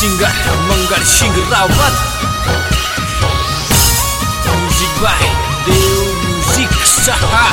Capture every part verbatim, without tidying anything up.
Singer Manggar Singh Rawat. Music by Deo Music Saha.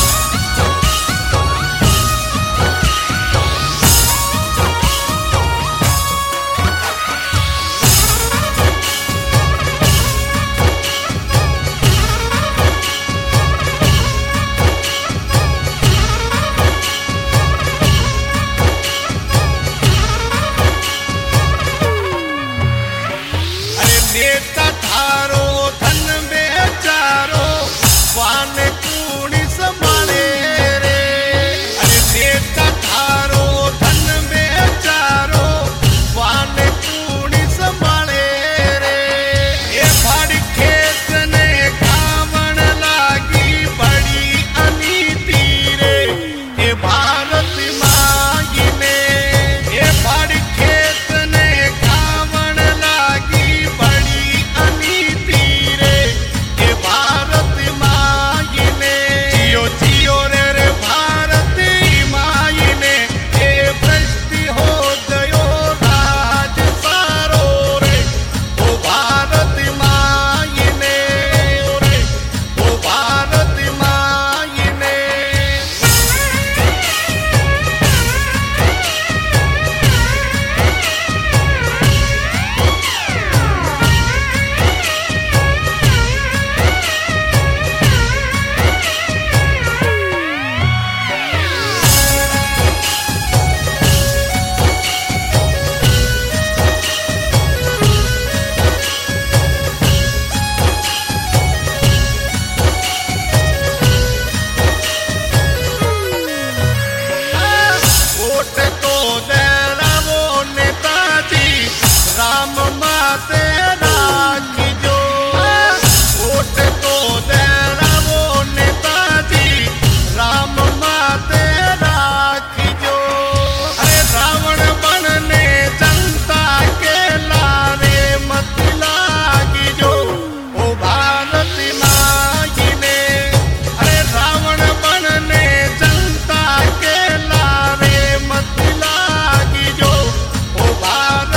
नेता थारो धन बेचारो वान कूड़ी संभाले रे। अरे नेता थारो धन बेचारो वान कूड़ी संभाले रे। ये भाड़ी खेत ने खावन लागी बड़ी अनीति रे। ये भारत माई ने ये भाड़ी खेत ने खावन लागी राम माते राखी जो वोट तो देना वो नेताजी राम माते राखी जो। अरे रावण बनने जनता के लारे मत लागी जो ओ भारत माई ने। अरे रावण बनने जनता के लारे मत लागी जो ओ भारत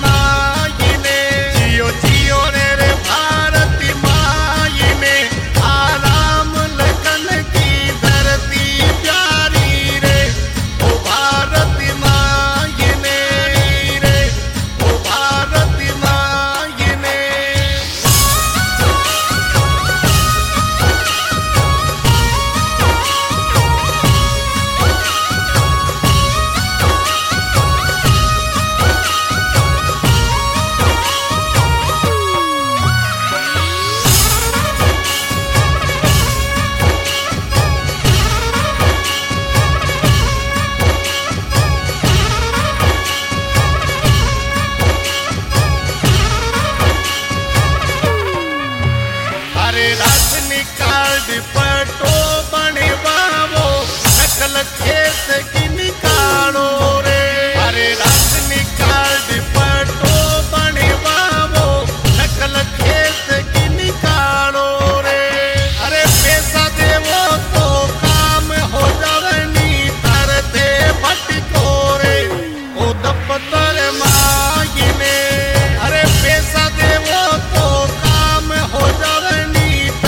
पटो बने बाबो नकल खेत की निकालो रे। अरे राशनी कार्ड पटो बने बाबो नकल खेत की निकालो रे। अरे पैसा देवो तो काम हो जावनी तरते भटको रे ओ दफ्तर माई ने। अरे पैसा देवो तो काम हो जावनी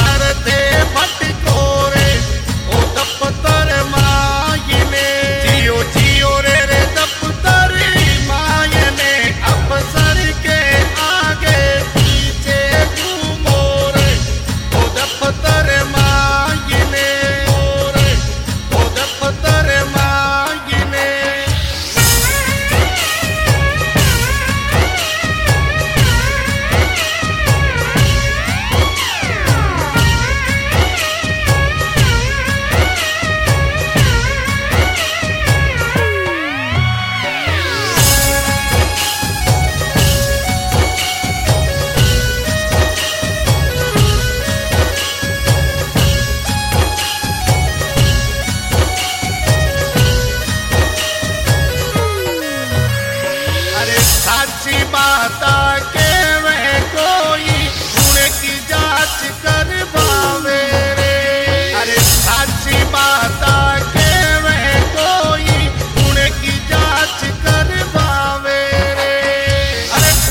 भटको रे ओ दफ्तर माई ने। जियो जियो रे रे दफ्तर माई ने। अफसर के आगे पीछे घूमो रे ओ दफ्तर माई ने रे ओ दफ्तर माई ने। साची बाता के वह कोई गुण की जांच कर पावे रे। अरे साची बाता के वह कोई गुण की जांच कर पावे रे। अरे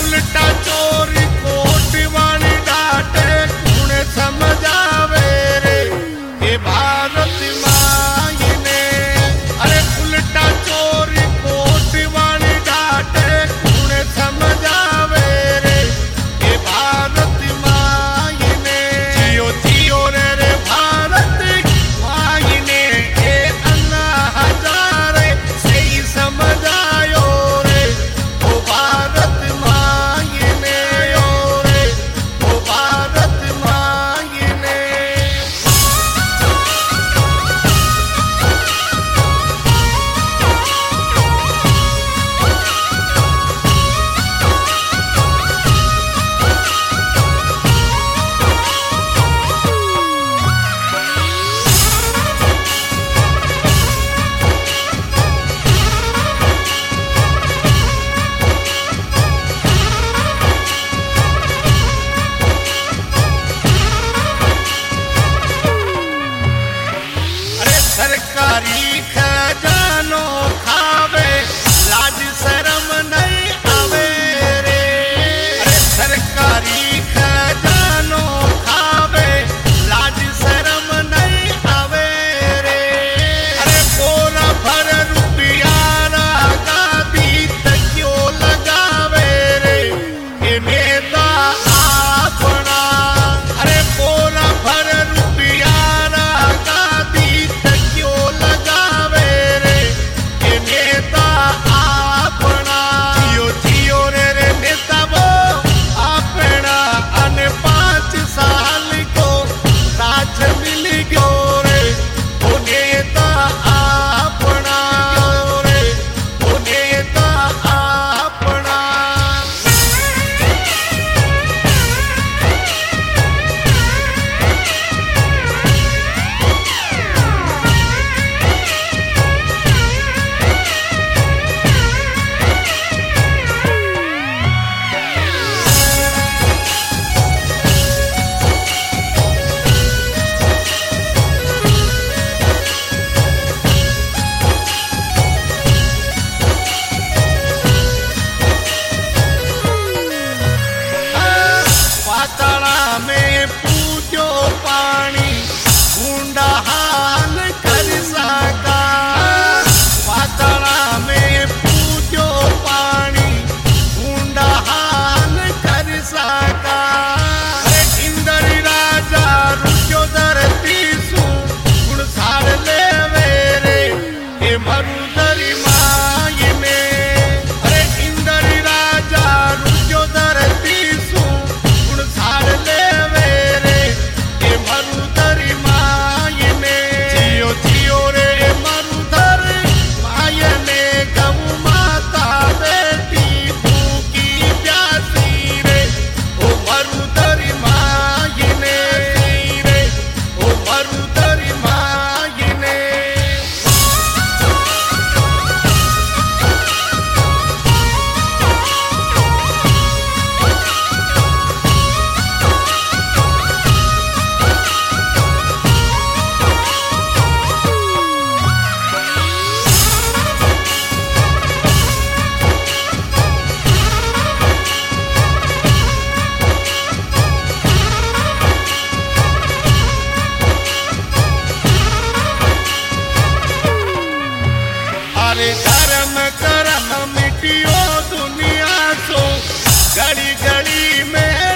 धर्म करम मिटियो दुनिया सो घड़ी घड़ी में